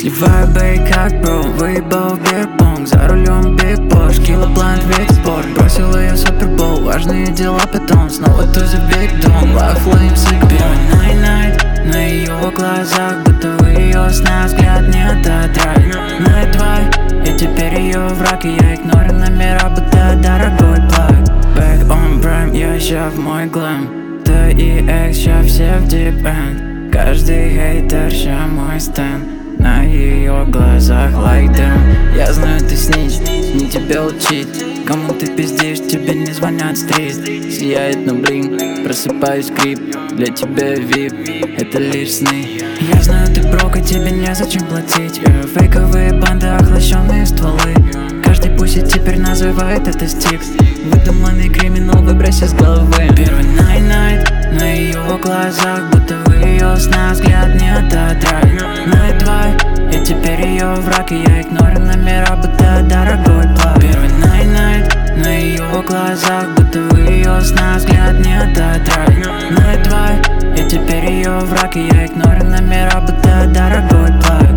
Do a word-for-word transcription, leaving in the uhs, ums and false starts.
Сливаю бей как бро, выебал бирпонг. За рулем биг пош, килоплант век спорт. Бросил ее супербол, важные дела потом. Снова тузы биг дом, life flame sick. Первый night night на ее глазах, будто в ее снах взгляд не отодрать. Night два, и теперь ее враг, и я игнорю номера, будто дорогой плаг. Back on prime, я ща в мой глэм. Ты и экс, ща все в deep end. Каждый хейтер, ща мой стенд. На ее глазах like them. Я знаю, ты снич, не тебе учить. Кому ты пиздишь, тебе не звонят стрит. Сияет на блин, просыпаюсь крип. Для тебя вип, это лишь сны. Я знаю, ты брок, и тебе незачем платить. Фейковые банды, охлащенные стволы. Каждый пусть теперь называет это стикс. Выдуманный криминал, выброси с головы. Первый night night на ее глазах, будто в ее снах взгляд не отодрать. Night два, и теперь ее враг, и я игнорю номера, будто дорогой плаг. Первый night night на ее глазах, будто в ее снах взгляд не отодрать. Night два, и теперь ее враг, и я игнорю номера, будто дорогой плаг.